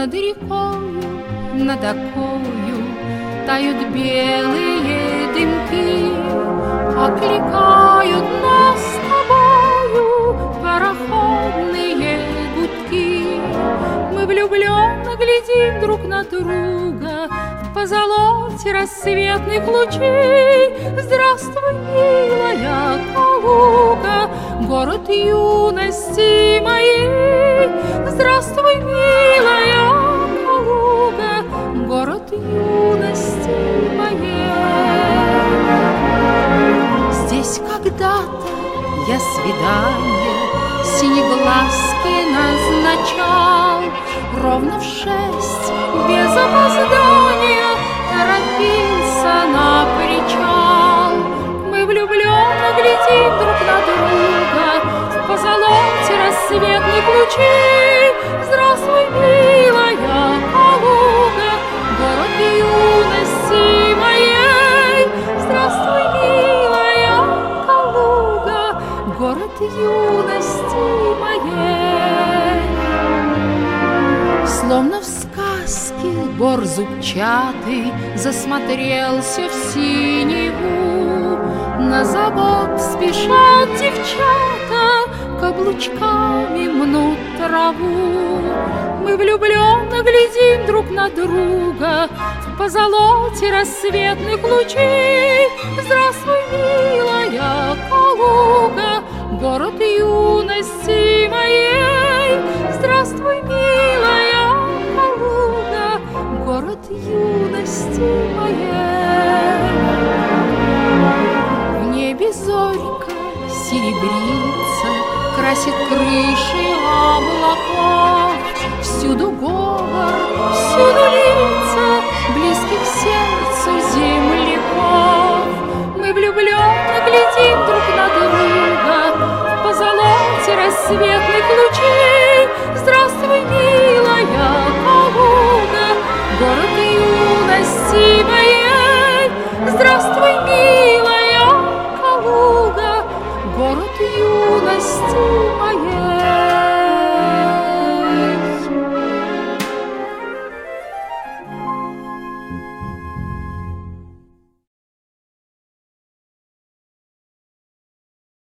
Над рекою, над окою тают белые дымки, окликают нас с тобою пароходные гудки. Мы влюбленно глядим друг на друга в позолоте рассветных лучей. Здравствуй, милая Калуга, город юности моей. Здравствуй, милая Калуга, город юности моей. Здесь когда-то я свидание синеглазки назначал. Ровно в 6, без опоздания, торопился на причал. Мы влюбленно глядим друг на друга в позолоте рассветных лучей. Здравствуй, милая Калуга, город юности моей. Здравствуй, милая Калуга, город юности моей. Словно в сказке бор зубчатый засмотрелся в синеву. На забот спешат девчата, каблучками мнут траву. Мы влюбленно глядим друг на друга в позолоте рассветных лучей. Здравствуй, милая Калуга, город юности моей. Здравствуй, милая Калуга, город юности моей. В небе зорька серебрится, красит крыши облаков. Всюду говор, всюду лик